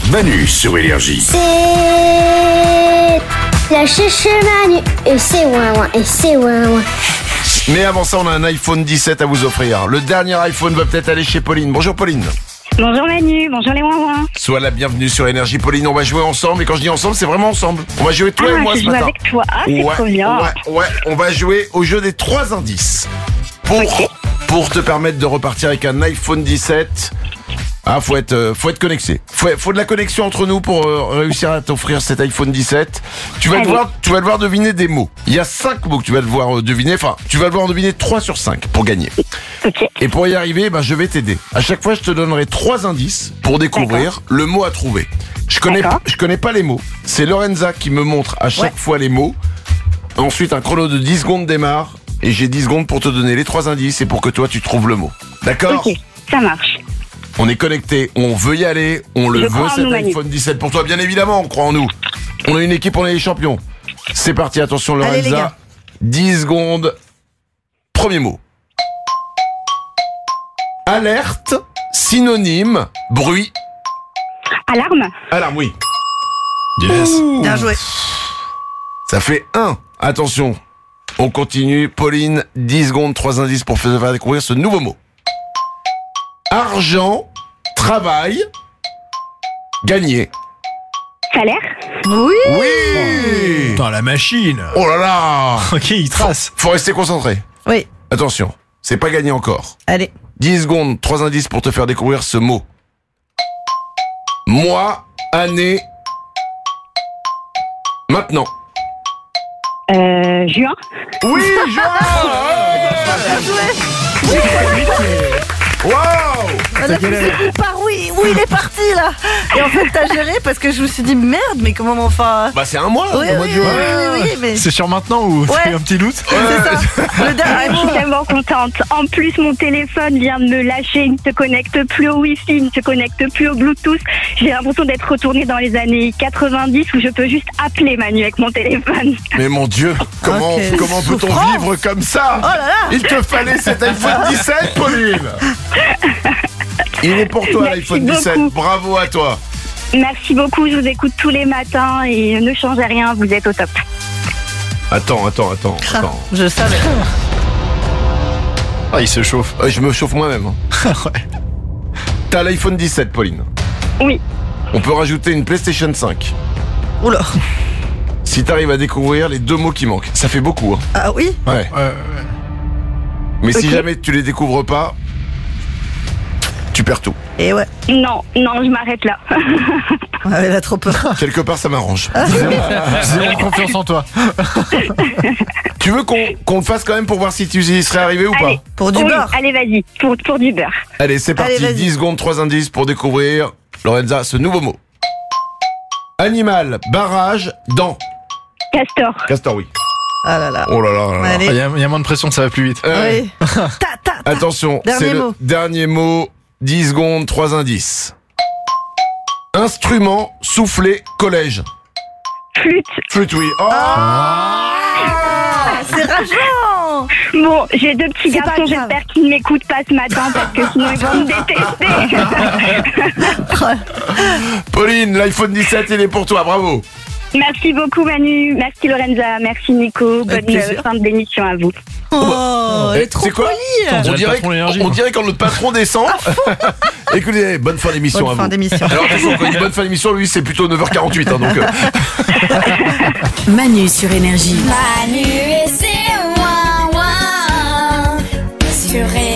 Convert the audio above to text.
Manu sur Énergie. C'est la cherche Manu et c'est ouin. Mais avant ça, on a un iPhone 17 à vous offrir. Le dernier iPhone va peut-être aller chez Pauline. Bonjour Pauline. Bonjour Manu, bonjour les ouin. Sois la bienvenue sur Énergie. Pauline, on va jouer ensemble. Et quand je dis ensemble, c'est vraiment ensemble. On va jouer toi et moi je ce joue matin. avec toi, c'est trop bien. Ouais, on va jouer au jeu des 3 indices. Pour te permettre de repartir avec un iPhone 17. Ah, faut être connecté. Faut de la connexion entre nous pour réussir à t'offrir cet iPhone 17. Tu vas devoir deviner des mots. Il y a 5 mots que tu vas devoir deviner. Enfin, tu vas devoir deviner 3 sur 5 pour gagner. Ok. Et pour y arriver, je vais t'aider. À chaque fois, je te donnerai 3 indices pour découvrir le mot à trouver. Je connais pas les mots. C'est Lorenza qui me montre à chaque fois les mots. Ensuite, un chrono de 10 secondes démarre. Et j'ai 10 secondes pour te donner les 3 indices et pour que toi, tu trouves le mot. D'accord ? Ok, ça marche. On est connecté, on veut y aller, on le veut cet iPhone 17 pour toi, bien évidemment, on croit en nous. On a une équipe, on est les champions. C'est parti, attention Lorenza. Allez, les gars. 10 secondes. Premier mot. Alerte, synonyme, bruit. Alarme. Alarme, oui. Yes. Bien joué. Ça fait 1. Attention, on continue. Pauline, 10 secondes, 3 indices pour faire découvrir ce nouveau mot. Argent, travail, gagner. Salaire. Oui. Oui. Putain, la machine. Oh là là. Ok, il trace. Faut rester concentré. Oui. Attention, c'est pas gagné encore. Allez. 10 secondes, 3 indices pour te faire découvrir ce mot. Mois, année, maintenant. Juin. Oui, Joël. Wow. On a poussé où par où il est parti là. Et en fait t'as géré parce que je me suis dit merde mais comment enfin. C'est un mois, Oui, le mois de juin. oui, mais C'est sur maintenant ou t'as eu un petit doute? c'est ça. Le dernier Je suis mot. tellement contente. En plus, mon téléphone vient de me lâcher. Il ne se connecte plus au Wi-Fi, il ne se connecte plus au Bluetooth. J'ai l'impression d'être retournée dans les années 90 où je peux juste appeler Manu avec mon téléphone. Mais mon Dieu, comment Ok. peut-on Souffrance. vivre comme ça? Oh là là. Il te fallait cet iPhone 17, Pauline. Il est pour toi Merci l'iPhone 17, beaucoup. bravo à toi. Merci beaucoup, je vous écoute tous les matins et ne changez rien, vous êtes au top. Attends. Je savais. Ah, il se chauffe. Je me chauffe moi-même. Ouais. T'as l'iPhone 17, Pauline. Oui. On peut rajouter une PlayStation 5. Oula. Si t'arrives à découvrir les 2 mots qui manquent. Ça fait beaucoup, hein. Ah oui. Ouais. Mais si jamais tu les découvres pas, tu perds tout. Et ouais. Non, je m'arrête là. Elle a trop peur. Quelque part, ça m'arrange. Zéro confiance en toi. Tu veux qu'on le fasse quand même pour voir si tu y serais arrivé ou pas? Allez. Pour du Oui, beurre. allez, vas-y, pour du beurre. Allez, c'est parti. Allez, vas-y. 10 secondes, 3 indices pour découvrir, Lorenza, ce nouveau mot. Animal, barrage, dent. Castor. Castor, oui. Ah là là. Oh là là là là. Allez. Il y a moins de pression, ça va plus vite. Oui. Ta. Attention, Dernier c'est le mot. dernier mot. 10 secondes, 3 indices. Instrument, soufflé, collège. Flûte. Flûte, oui. Oh C'est rageant. Bon, j'ai 2 petits C'est pas garçons, grave. j'espère qu'ils ne m'écoutent pas ce matin parce que sinon ils vont me détester. Pauline, l'iPhone 17, il est pour toi, bravo. Merci beaucoup Manu, merci Lorenza, merci Nico, Avec bonne plaisir. fin d'émission à vous. Oh, elle est trop C'est quoi polie. On dirait le patron d'énergie, on quoi. dirait quand notre patron descend. Écoutez, bonne fin d'émission Bonne à fin vous. d'émission. Alors attention, quand il dit bonne fin d'émission, lui c'est plutôt 9h48 donc Manu sur Énergie. Manu et c'est ouin sur Énergie.